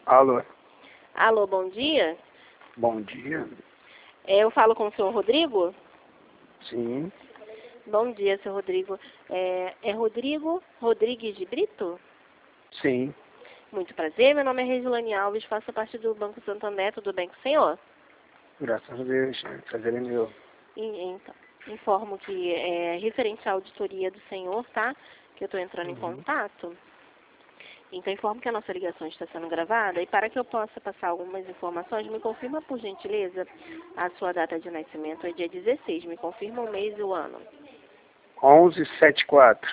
Alô, Alô, bom dia. bom dia. Eu falo com o senhor Rodrigo? Sim, Bom dia, senhor Rodrigo. É Rodrigo Rodrigues de Brito? sim, Muito prazer, meu nome é Regiane Alves, faço parte do Banco Santander, tudo bem com o senhor? graças a Deus, prazer é meu. Então, informo que é referente à auditoria do senhor, tá? Que eu estou entrando em contato. Então, informo que a nossa ligação está sendo gravada e para que eu possa passar algumas informações, me confirma, por gentileza, a sua data de nascimento é dia 16, me confirma o mês e o ano. 1174,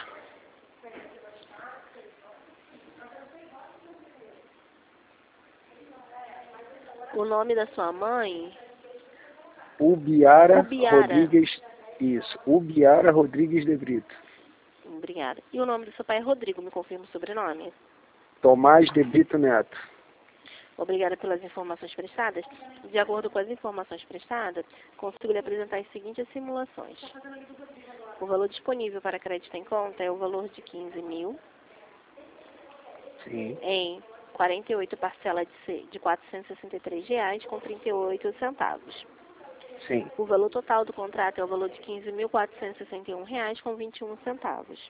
O nome da sua mãe? Ubiara Ubiara. Rodrigues, isso, Ubiara Rodrigues de Brito. Obrigada. E o nome do seu pai é Rodrigo, me confirma o sobrenome. Tomás de Brito Neto. Obrigada pelas informações prestadas. De acordo com as informações prestadas, consigo lhe apresentar as seguintes simulações. O valor disponível para crédito em conta é o valor de 15 mil Sim, em 48 parcelas de R$ 463,38. sim, O valor total do contrato é o valor de R$ 15.461,21.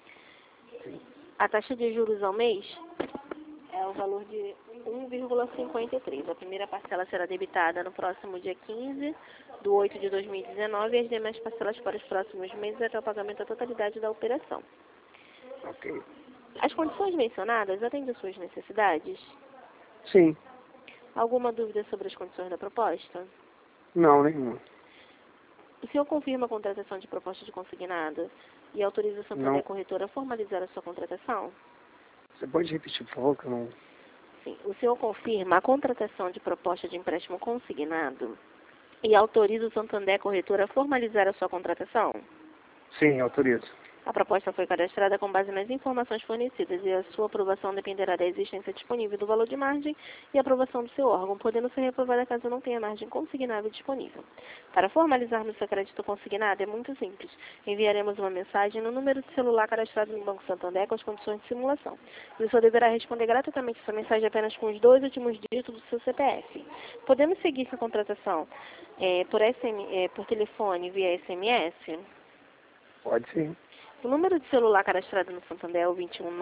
A taxa de juros ao mês é o valor de 1,53. A primeira parcela será debitada no próximo dia 15/8/2019 e as demais parcelas para os próximos meses até o pagamento da totalidade da operação. ok. As condições mencionadas atendem às suas necessidades? Sim, Alguma dúvida sobre as condições da proposta? não, nenhuma. O senhor confirma a contratação de proposta de consignado e autoriza a Santander Não, Corretora a formalizar a sua contratação? você pode repetir, por favor, que eu não... Sim. O senhor confirma a contratação de proposta de empréstimo consignado e autoriza o Santander Corretora a formalizar a sua contratação? Sim, autorizo. A proposta foi cadastrada com base nas informações fornecidas e a sua aprovação dependerá da existência disponível do valor de margem e aprovação do seu órgão, podendo ser reprovada caso não tenha margem consignável disponível. Para formalizarmos seu crédito consignado é muito simples. Enviaremos uma mensagem no número de celular cadastrado no Banco Santander com as condições de simulação. E o senhor deverá responder gratuitamente essa mensagem apenas com os 2 últimos dígitos do seu CPF. Podemos seguir sua contratação por telefone via SMS? Pode sim. O número de celular cadastrado no Santander é o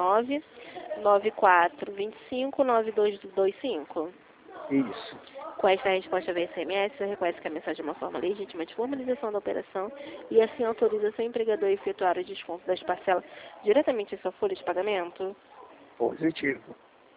219-9425-9225. Isso. Com esta resposta via SMS, você reconhece que a mensagem é uma forma legítima de formalização da operação e assim autoriza seu empregador a efetuar o desconto das parcelas diretamente em sua folha de pagamento? Positivo.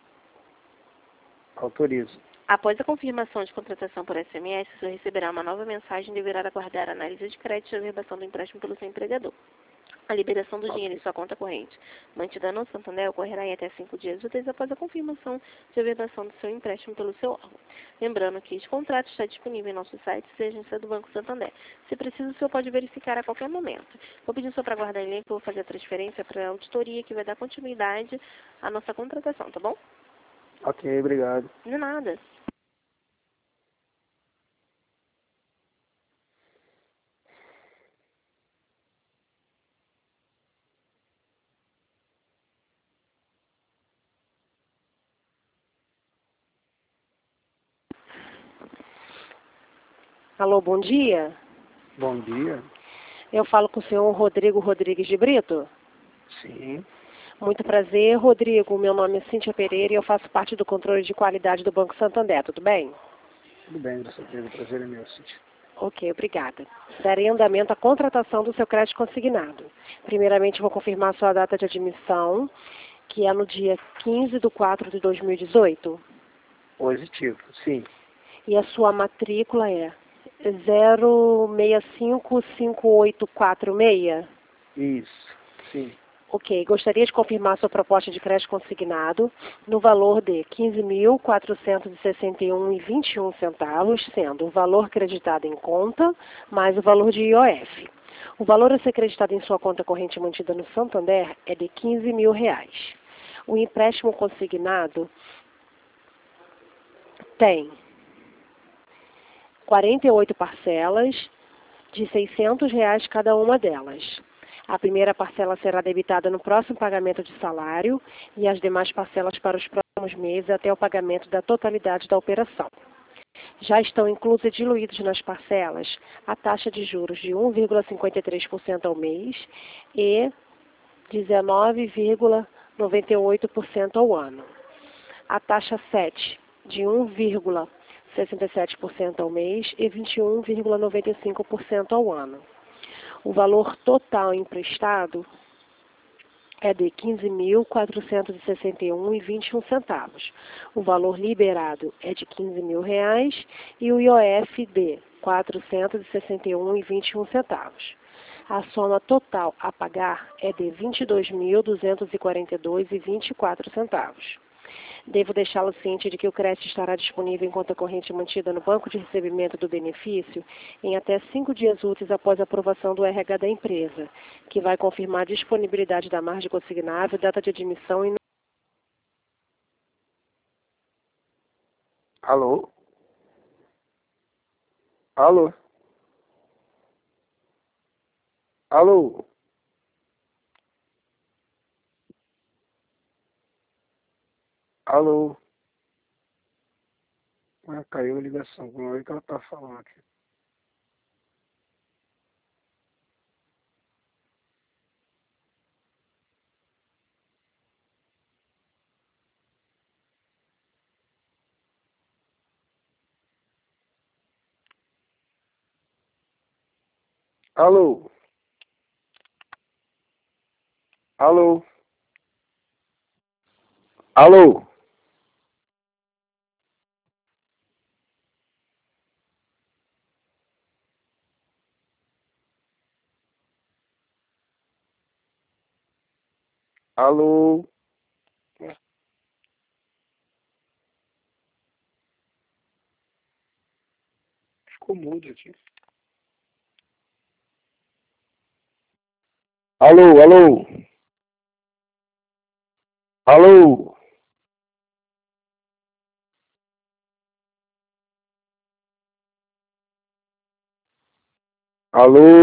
Autorizo. Após a confirmação de contratação por SMS, o senhor receberá uma nova mensagem e deverá aguardar a análise de crédito e a averbação do empréstimo pelo seu empregador. A liberação do dinheiro em sua conta corrente, mantida no Santander, ocorrerá em até 5 dias úteis após a confirmação de averbação do seu empréstimo pelo seu órgão. Lembrando que este contrato está disponível em nosso site e agência do Banco Santander. Se preciso, o senhor pode verificar a qualquer momento. Vou pedir só para aguardar em linha que eu vou fazer a transferência para a auditoria que vai dar continuidade à nossa contratação, tá bom? Ok, obrigado. De nada. Alô, bom dia. Bom dia. Eu falo com o senhor Rodrigo Rodrigues de Brito. Sim, Muito prazer, Rodrigo. Meu nome é Cíntia Pereira e eu faço parte do controle de qualidade do Banco Santander. Tudo bem? tudo bem, graças a Deus. O prazer é meu, Cíntia. Ok, obrigada. Darei andamento à contratação do seu crédito consignado. Primeiramente, vou confirmar a sua data de admissão, que é no dia 15/4/2018. Positivo, sim. E a sua matrícula é 0655846. Isso, sim. Ok, gostaria de confirmar sua proposta de crédito consignado no valor de R$ 15.461,21, sendo o valor creditado em conta mais o valor de IOF. O valor a ser creditado em sua conta corrente mantida no Santander é de R$ 15.000. O empréstimo consignado tem 48 parcelas de R$ 600 cada uma delas. A primeira parcela será debitada no próximo pagamento de salário e as demais parcelas para os próximos meses até o pagamento da totalidade da operação. Já estão inclusos e diluídos nas parcelas a taxa de juros de 1,53% ao mês e 19,98% ao ano. A taxa 7 de 1,67% ao mês e 21,95% ao ano. O valor total emprestado é de R$ 15.461,21. O valor liberado é de R$ 15.000 e o IOF de R$ 461,21. A soma total a pagar é de R$ 22.242,24. Devo deixá-lo ciente de que o crédito estará disponível em conta corrente mantida no banco de recebimento do benefício em até 5 dias úteis após a aprovação do RH da empresa, que vai confirmar a disponibilidade da margem consignável, data de admissão e... Alô? Alô? Alô? Alô? Ah, caiu a ligação. Vamos ver o que ela tá falando aqui. Alô? Alô? Alô? Alô? Ficou mudo aqui. Alô? Alô? Alô? Alô?